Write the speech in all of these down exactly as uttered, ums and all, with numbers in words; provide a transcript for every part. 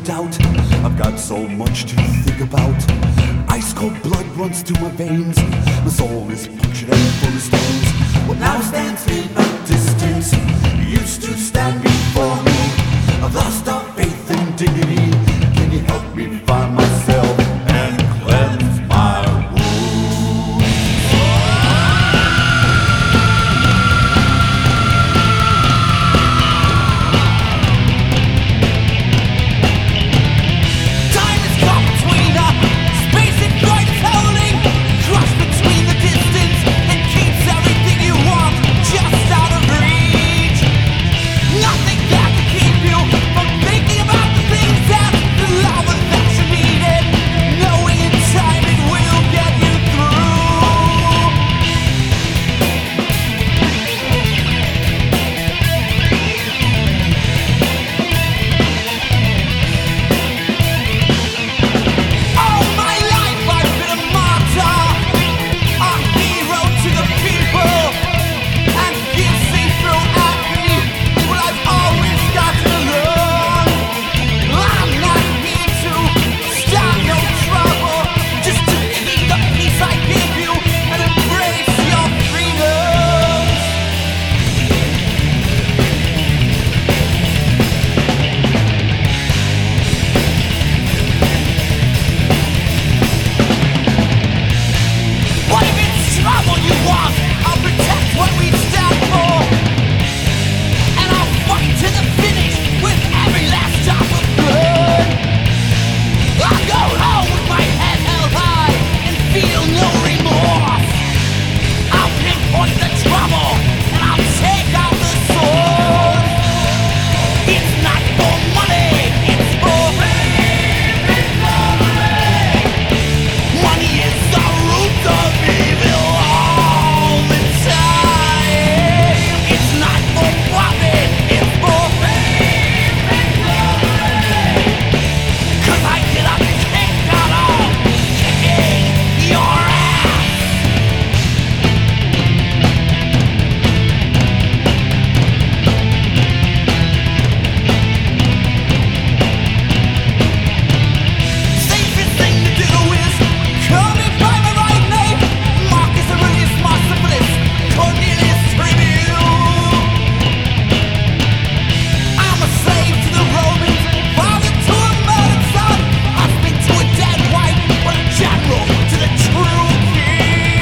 doubt. I've got so much to think about. Ice cold blood runs through my veins. My soul is punctured and full of stains. What now stands in a distance used to stand before me. I've lost all faith and dignity. Can you help me find myself and cleanse my wounds? Time is caught between us. Space and void is holding. Crushed between the distance. It keeps everything you want just out of reach. Nothing that can keep you from thinking about the things that the love that you needed. Knowing in time it will get you through. All my life I've been a martyr, a hero to the people, and you see through at me what I've always got to learn. I'm not here to start no trouble, just to keep the peace I give you and embrace your freedoms. What if it's trouble you want? I'll protect what we stand for, and I'll fight to the finish with every last drop of blood. I'll go home with my head held high and feel no remorse. I'll pinpoint the trouble and I'll take out the sword. It's not for money, it's for fame and glory. Money is the root of evil all the time. It's not for profit, it's for fame and glory. 'Cause I get a kick out of kicking your ass. Safest thing to do is call me by my right name. Marcus Aurelius Marcibilis, Cornelius Tribune. I'm a slave to the Romans, father to a murdered son, husband to a dead wife, but a general to the true king.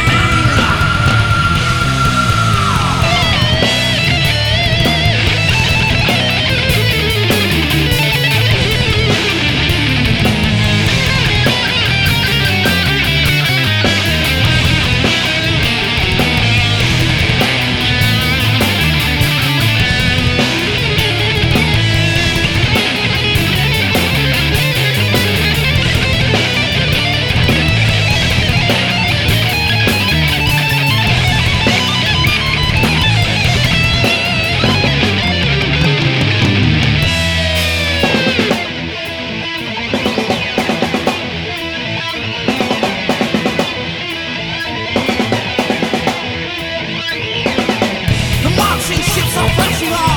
The marching ships are rushing on.